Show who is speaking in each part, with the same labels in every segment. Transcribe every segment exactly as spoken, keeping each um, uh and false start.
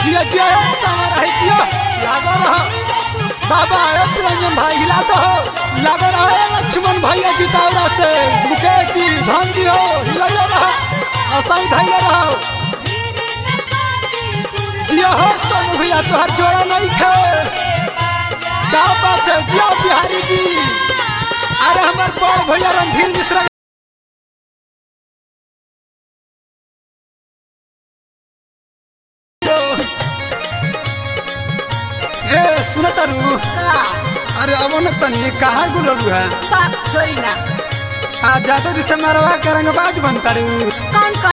Speaker 1: जिया जिया समर है जिया लागो रहो बाबा रंजन भाई हिला तो हो लागो रहो लक्ष्मण भैया जितावरा से मुकेश जी धन जी हो हिला रहो असाई धैले रहो जिया हो सोनू भैया तोहर जोड़ा नहीं खे क्या बात है जिया बिहारी जी। अरे हमार बड़ भैया रणधीर मिश्रा सुनतारू अरे अब न तनी कहाँ गुलरू है
Speaker 2: बात छोड़ी ना
Speaker 1: आ जादू जी से मरवा करेंगे बाज बनतारू
Speaker 2: कौन कौन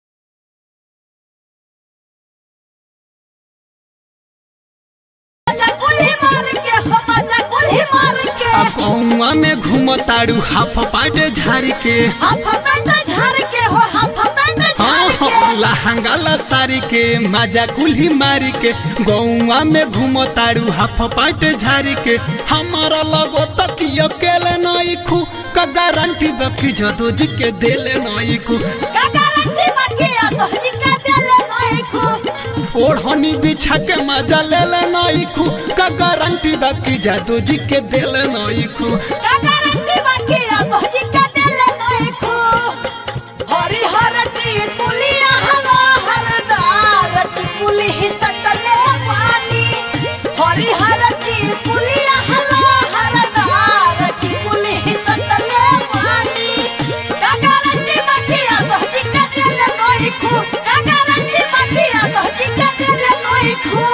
Speaker 3: गौवा में घूमतारू हाफ पाट झाड़ के
Speaker 2: हाफ पैंट झाड़ के हो हाफ पैंट झाड़ के
Speaker 3: लहंगा ला सारी के मजा कुल्ही मारी के गौवा में घूमतारू हाफ पाट झाड़ी के हमारा लगो तक अकेले नहीं खू का गारंटी बाकी जदो जी के देले नहीं खू
Speaker 2: का गारंटी बाकी जदो जी के देले नहीं खू
Speaker 3: ओढ़नी बिछा के मजा ले ले नहीं खू का गारंटी बाकी जदो जी के देले नहीं खू
Speaker 2: का गारंटी बाकी जदो जी के देले नहीं खू हरी हरटी कुलिया हला हरदार टिकुली सटले पानी हरी हरटी कुलिया हला हरदार टिकुली सटले पानी का गारंटी बाकी जदो जी के देले नहीं खू का गारंटी बाकी जदो जी के देले नहीं खू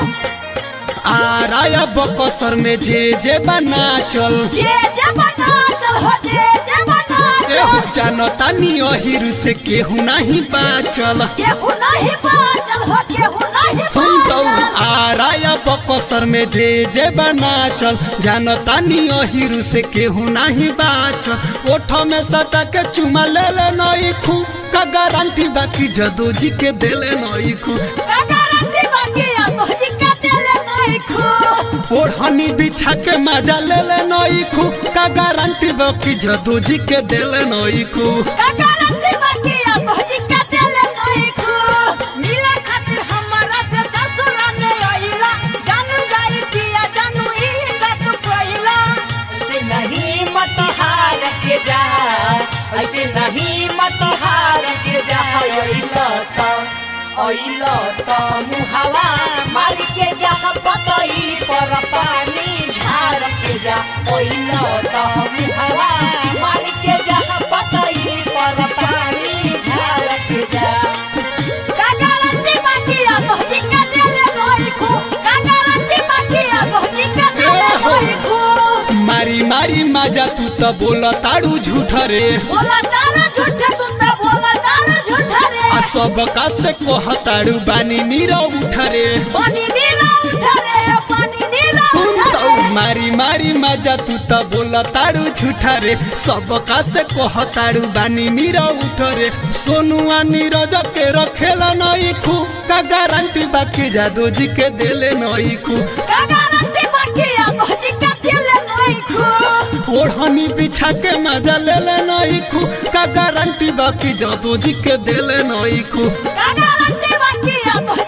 Speaker 3: आ राया बकसर में जे जे बना चल
Speaker 2: जे जे बना चल हो जे जे बना चल
Speaker 3: जानता नी ओहिर से केहू नहीं बाचल
Speaker 2: केहू नहीं बाचल हो केहू नहीं
Speaker 3: सुन तो आ राया बकसर में जे जे बना चल जानता नी ओहिर से केहू नहीं बाचल ओठ में सटा के चुमा ले ले नहीं खू का गारंटी बाकी जदो जी के देले नहीं खू
Speaker 2: का गारंटी बाकी जदो जी के देले नहीं खू
Speaker 3: ओढ़नी बिछा के मजा ले ले नहीं खू का गारंटी बाकी जदो जी के देले नहीं खू
Speaker 2: का गारंटी बाकी जदो जी के देले नहीं खू मिले खातिर हमारा से ससुर में आइला जानू जाई पिया जानू ई बात कोइला
Speaker 4: ऐसे नहीं मत हार के जा ऐसे नहीं मत हार के जा ओइला त ओइला त मुहावा मार के जा पतई पर पानी झाड़ के जा ओइला त मुहावा मार के जा पतई पर पानी झाड़ के जा
Speaker 2: का गारंटी बाकी जदो जी के देले नहीं खू का गारंटी बाकी जदो जी के देले नहीं खू
Speaker 3: मारी मारी मजा तू तो बोला ताड़ू झूठ रे
Speaker 2: बोला तारा झूठे तू तो बोला तारा झूठा रे
Speaker 3: आ सब का से कोह ताड़ू बानी नीरा उठ रे
Speaker 2: पानी नीरा उठा रे पानी नीरा
Speaker 3: सुन
Speaker 2: उठा
Speaker 3: तो
Speaker 2: रे
Speaker 3: मारी मारी मजा तू तो बोला ताड़ू झूठ रे सब का से कोह ताड़ू बानी नीरा उठ रे सोनुआ नीरज के रखेला नहीं खू का गारंटी बाकी जादू जी के देले नहीं खू
Speaker 2: का गारंटी बाकी जदो जी के देले नहीं खू
Speaker 3: ओढ़नी बिछा के मजा ले ले नहीं खू का गारंटी बाकी जादू जी के देले नहीं खू
Speaker 2: का गारंटी बाकी जदो